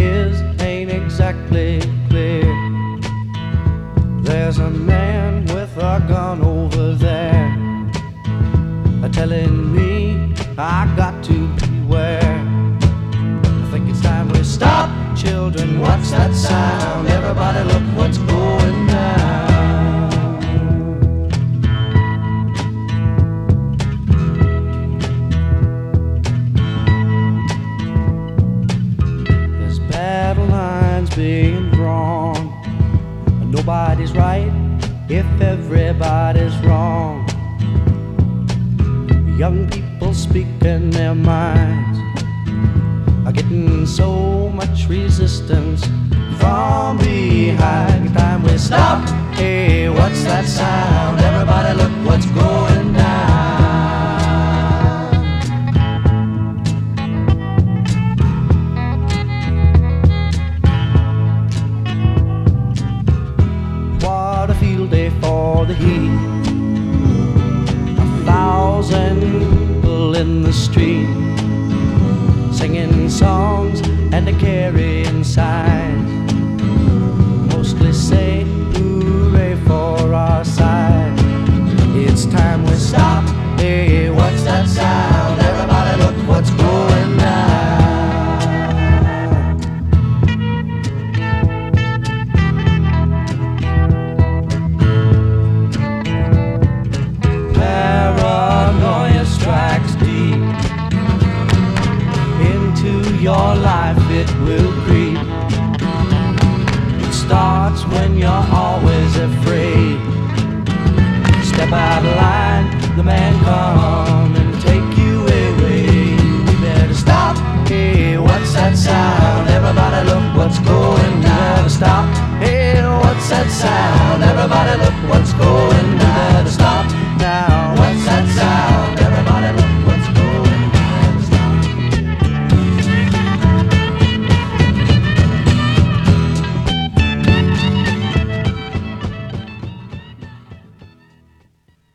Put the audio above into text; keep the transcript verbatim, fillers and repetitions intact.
is ain't exactly clear. There's a man with a gun over there, a telling me I got to beware. I think it's time we stop, children. What's that sound? Everybody look what's going down. There's battle lines being drawn. Nobody's right if everybody's wrong. Young people speaking their minds are getting so much resistance from behind. Time we stop. Hey, what's that sound? Everybody look what's going down. What a field day for the heat. A thousand people in the street, singing songs and a carrying signs, mostly say hooray for our side. It's time we stop. Hey, what's that sound? Everybody look what's going down. Paranoia strikes deep into your life, it will creep. It starts when you're always afraid. Step out of line, the man come and take you away. You better stop. Hey, what's that sound? Everybody look what's going down. Stop. Hey, what's that sound? Everybody look